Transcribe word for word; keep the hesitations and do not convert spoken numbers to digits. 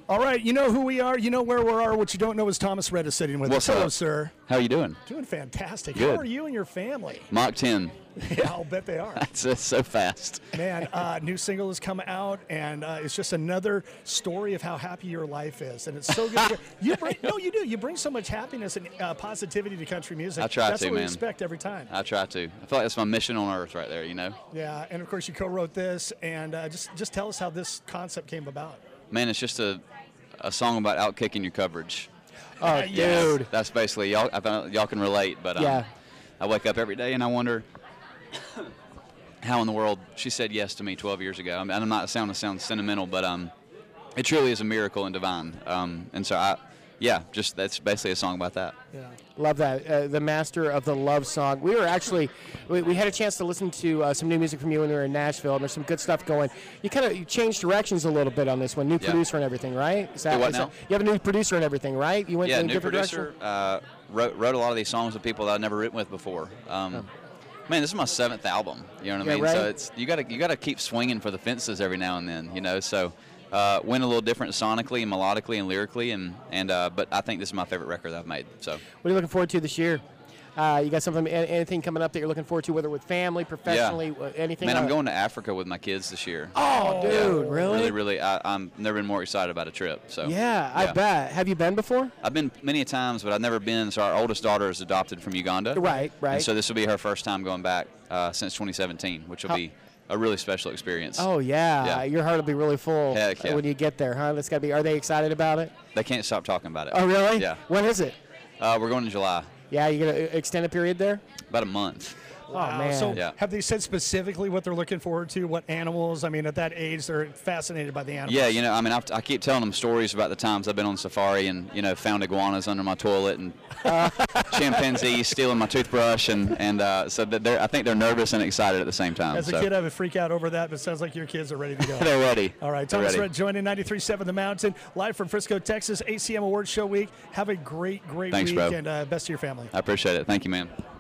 All right, you know who we are. You know where we are. What you don't know is Thomas Rhett is sitting with What's us. Hello, up? sir. How you doing? Doing fantastic. Good. How are you and your family? Mach ten. Yeah, I'll bet they are. That's uh, so fast. Man, uh, new single has come out, and uh, it's just another story of how happy your life is, and it's so good. to hear. You bring, no, you do. You bring so much happiness and uh, positivity to country music. I try That's to, what we man. expect every time. I try to. I feel like that's my mission on earth right there, you know? Yeah, and of course you co-wrote this, and uh, just just tell us how this concept came about. Man, it's just a, a song about outkicking your coverage. Oh, yes. dude. That's basically, y'all I found, y'all can relate, but um, Yeah. I wake up every day and I wonder how in the world she said yes to me twelve years ago. I mean, I'm not sounding sound sentimental, but um, it truly is a miracle and divine. Um, and so I, yeah, just that's basically a song about that. Yeah. Love that. Uh, the master of the love song. We were actually, we, we had a chance to listen to uh, some new music from you when we were in Nashville, and there's some good stuff going. You kind of you changed directions a little bit on this one. New Yeah. producer and everything, right? Is that, Do what is now? that- you have a new producer and everything, right? You went Yeah, in a new different producer. direction? Uh, wrote, wrote a lot of these songs with people that I'd never written with before. Um, Man, this is my seventh album. You know what I Yeah, mean? right. So it's you got to you got to keep swinging for the fences every now and then. You know, so uh, went a little different sonically and melodically and lyrically, and and uh, but I think this is my favorite record that I've made. So What are you looking forward to this year? Uh, you got something, a- anything coming up that you're looking forward to, whether with family, professionally, uh, anything? man, I'm uh, going to Africa with my kids this year. Oh, dude, Yeah. really? Really, really. I, I'm never been more excited about a trip. So Yeah, I bet. Have you been before? I've been many a times, but I've never been. So our oldest daughter is adopted from Uganda. Right, right. And so this will be her first time going back uh, since twenty seventeen, which will How- be a really special experience. Oh yeah. Yeah. Your heart will be really full Heck uh, yeah. when you get there, huh? That's gotta be. Are they excited about it? They can't stop talking about it. Oh really? Yeah. When is it? Uh, we're going in July, Yeah, you get an extended period there. about a month. Wow. man. So Yeah. have they said specifically what they're looking forward to? What animals? I mean, at that age, they're fascinated by the animals. Yeah, you know, I mean, I've, I keep telling them stories about the times I've been on safari and, you know, found iguanas under my toilet and chimpanzees stealing my toothbrush. And, and uh, so that they're, I think they're nervous and excited at the same time. As a so kid, I would freak out over that, but it sounds like your kids are ready to go. they're ready. All right, They're Thomas ready. Rhett joining ninety-three point seven The Mountain, live from Frisco, Texas, A C M Awards Show Week. Have a great, great Thanks, week, bro. and uh, best to your family. I appreciate it. Thank you, man.